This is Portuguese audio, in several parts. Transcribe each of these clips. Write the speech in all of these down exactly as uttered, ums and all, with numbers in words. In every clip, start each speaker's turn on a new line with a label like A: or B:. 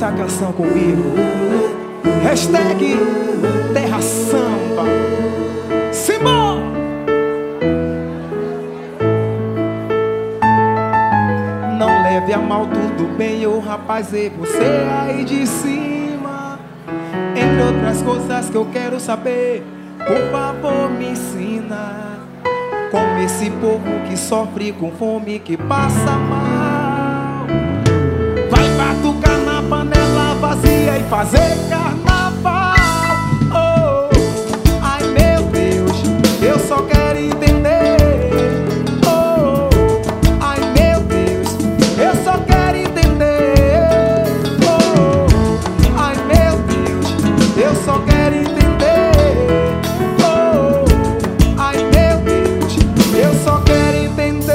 A: essa canção comigo. Hashtag Terra Samba. Simbora! Não leve a mal, tudo bem, ô rapaz, e você aí de cima. Entre outras coisas que eu quero saber, por favor me ensina. Como esse povo que sofre com fome, que passa mal, vai batucar na panela vazia e fazer carnaval. Oh, ai meu Deus, eu só quero entender. Oh, ai meu Deus, eu só quero entender. Oh, ai meu Deus, eu só quero entender. Eu só quero entender.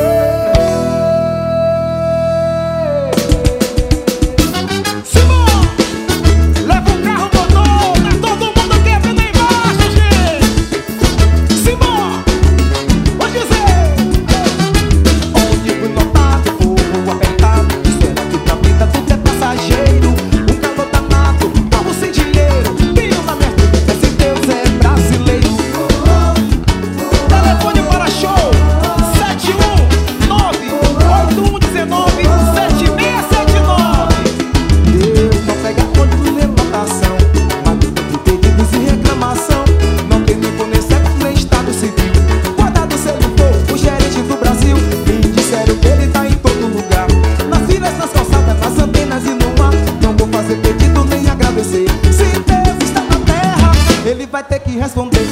A: Simão, leva o carro motor, tá todo mundo quebrando aí embaixo, gente. Simão, pode dizer. Onde fui notado, povo apertado, dizendo que pra vida tudo é passageiro. Um calor danado, povo sem dinheiro. Quem anda minha vida, esse Deus é brasileiro. Telefone para show sete um nove oito um um nove sete seis sete nove. Deus não pega ônibus nem lotação, mas não tem pedidos e reclamação. Não tem nem fornecimento nem estado civil. Guardado se ele for o gerente do Brasil. Me disseram que ele tá em todo lugar, nas filas, nas calçadas, nas antenas e no ar. Não vou fazer pedido nem agradecer. Se Deus está na terra, ele vai ter que responder.